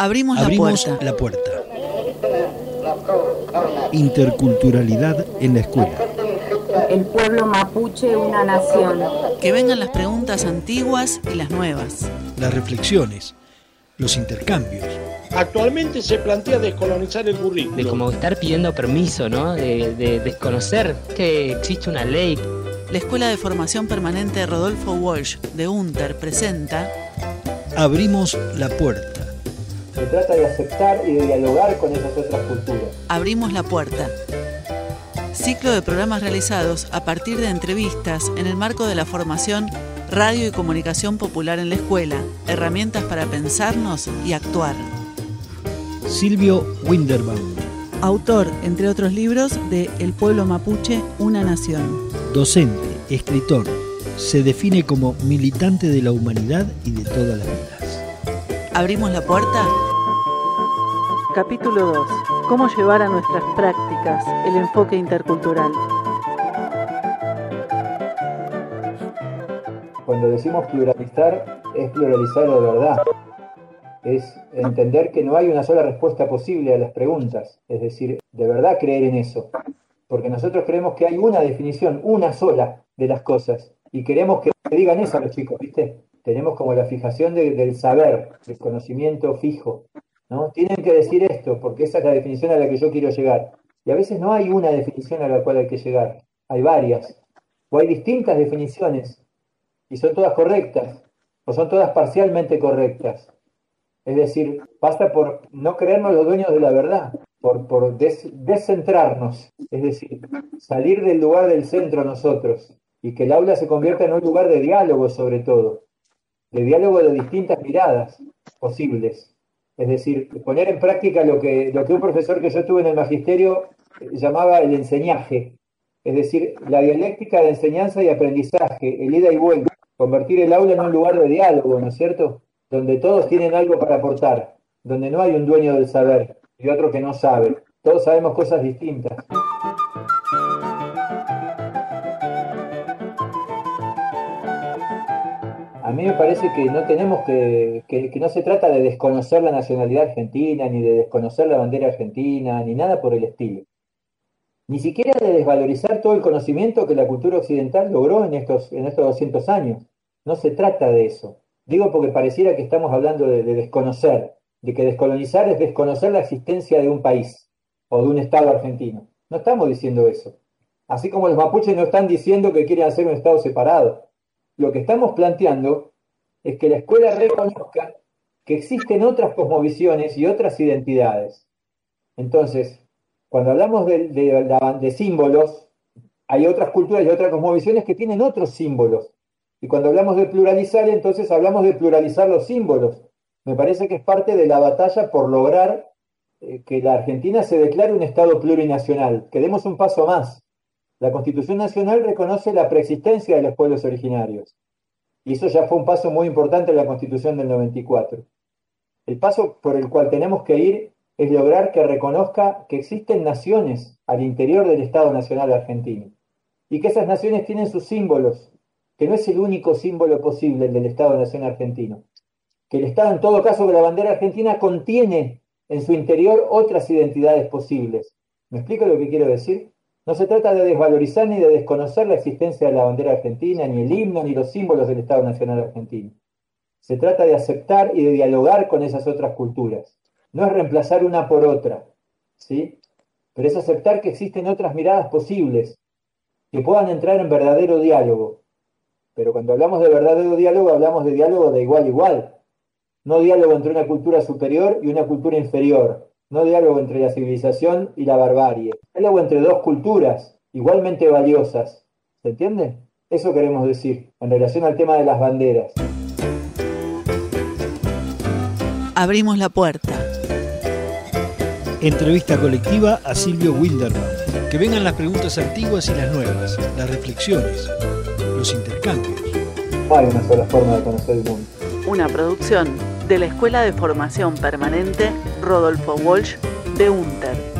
Abrimos la puerta. Interculturalidad en la escuela. El pueblo mapuche, una nación. Que vengan las preguntas antiguas y las nuevas. Las reflexiones, los intercambios. Actualmente se plantea descolonizar el currículo. De como estar pidiendo permiso, ¿no? De desconocer que existe una ley. La Escuela de Formación Permanente Rodolfo Walsh de UNTER presenta Abrimos la puerta. Se trata de aceptar y de dialogar con esas otras culturas. Abrimos la puerta. Ciclo de programas realizados a partir de entrevistas en el marco de la formación Radio y Comunicación Popular en la Escuela, herramientas para pensarnos y actuar. Silvio Winderbaum, Autor, entre otros libros, de El pueblo mapuche, una nación. docente, escritor, se define como militante de la humanidad y de todas las vidas. ¿Abrimos la puerta? Capítulo 2. ¿Cómo llevar a nuestras prácticas el enfoque intercultural? Cuando decimos pluralizar, es pluralizar de verdad. Es entender que no hay una sola respuesta posible a las preguntas. Es decir, de verdad creer en eso. Porque nosotros creemos que hay una definición, una sola de las cosas. Y queremos que digan eso a los chicos, ¿viste? Tenemos como la fijación del saber, del conocimiento fijo, ¿no? Tienen que decir esto, porque esa es la definición a la que yo quiero llegar. Y a veces no hay una definición a la cual hay que llegar. Hay varias. O hay distintas definiciones. Y son todas correctas. O son todas parcialmente correctas. Es decir, basta por no creernos los dueños de la verdad. Por descentrarnos. Es decir, salir del lugar del centro nosotros. Y que el aula se convierta en un lugar de diálogo sobre todo. De diálogo de distintas miradas posibles. Es decir, poner en práctica lo que un profesor que yo tuve en el magisterio llamaba el enseñaje. Es decir, la dialéctica de enseñanza y aprendizaje, el ida y vuelta. Convertir el aula en un lugar de diálogo, ¿no es cierto? Donde todos tienen algo para aportar. Donde no hay un dueño del saber y otro que no sabe. Todos sabemos cosas distintas. A mí me parece que no tenemos que no se trata de desconocer la nacionalidad argentina, ni de desconocer la bandera argentina, ni nada por el estilo. Ni siquiera de desvalorizar todo el conocimiento que la cultura occidental logró en estos 200 años. No se trata de eso. Digo porque pareciera que estamos hablando de desconocer, de que descolonizar es desconocer la existencia de un país o de un Estado argentino. No estamos diciendo eso. Así como los mapuches no están diciendo que quieren hacer un Estado separado. Lo que estamos planteando es que la escuela reconozca que existen otras cosmovisiones y otras identidades. Entonces, cuando hablamos de símbolos, hay otras culturas y otras cosmovisiones que tienen otros símbolos. Y cuando hablamos de pluralizar, entonces hablamos de pluralizar los símbolos. Me parece que es parte de la batalla por lograr que la Argentina se declare un Estado plurinacional, que demos un paso más. La Constitución Nacional reconoce la preexistencia de los pueblos originarios. Y eso ya fue un paso muy importante en la Constitución del 94. El paso por el cual tenemos que ir es lograr que reconozca que existen naciones al interior del Estado Nacional argentino. Y que esas naciones tienen sus símbolos, que no es el único símbolo posible el del Estado Nacional argentino. Que el Estado, en todo caso, que la bandera argentina contiene en su interior otras identidades posibles. ¿Me explico lo que quiero decir? No se trata de desvalorizar ni de desconocer la existencia de la bandera argentina, ni el himno, ni los símbolos del Estado Nacional argentino. Se trata de aceptar y de dialogar con esas otras culturas. No es reemplazar una por otra, ¿sí? Pero es aceptar que existen otras miradas posibles, que puedan entrar en verdadero diálogo. Pero cuando hablamos de verdadero diálogo, hablamos de diálogo de igual a igual. No diálogo entre una cultura superior y una cultura inferior. No diálogo entre la civilización y la barbarie. Diálogo entre dos culturas igualmente valiosas. ¿Se entiende? Eso queremos decir en relación al tema de las banderas. Abrimos la puerta. Entrevista colectiva a Silvio Winderbaum. Que vengan las preguntas antiguas y las nuevas, las reflexiones, los intercambios. No hay una sola forma de conocer el mundo. Una producción de la Escuela de Formación Permanente Rodolfo Walsh de UNTER.